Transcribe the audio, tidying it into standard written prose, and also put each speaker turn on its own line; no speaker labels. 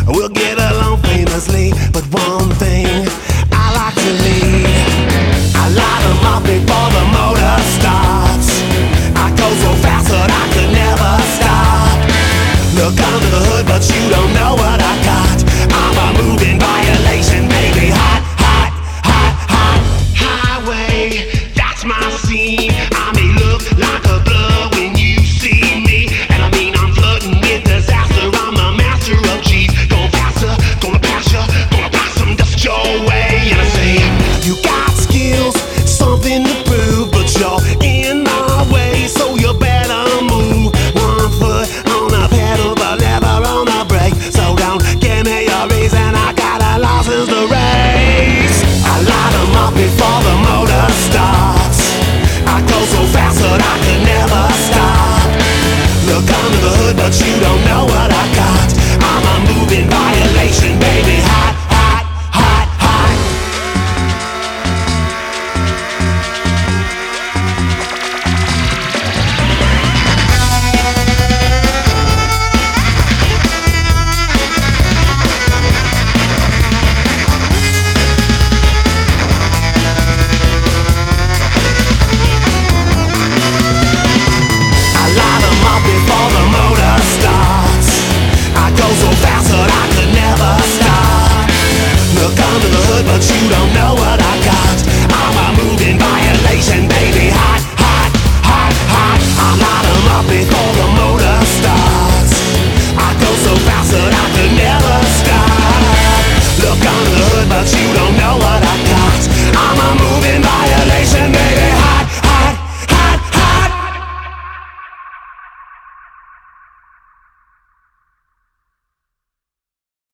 We'll get along famously, but one thing I like to lead. I light 'em up before the motor starts. I go so fast that I could never stop. Look under the hood, but you don't know what I got. I'm a moving violation, baby. Hot, hot, hot, hot highway. That's my scene. I may look like a blur when you see me, and I mean I'm flirting with disaster. I'm the master of G's. Going faster, gonna pass ya, gonna pass 'em just your way. And I say, you got skills, something to prove, but you're in my way, so you better move. One foot on the pedal, the lever on the brake. So don't give me a reason, I got a license to race. I light 'em up before the motor starts. I go so fast that I can never stop. Look under the hood, but you don't know what I got. I'm a moving violation, baby. Hot, hot, hot, hot. I light 'em up before the motor starts. I go so fast that I could never stop. Look under the hood, but you don't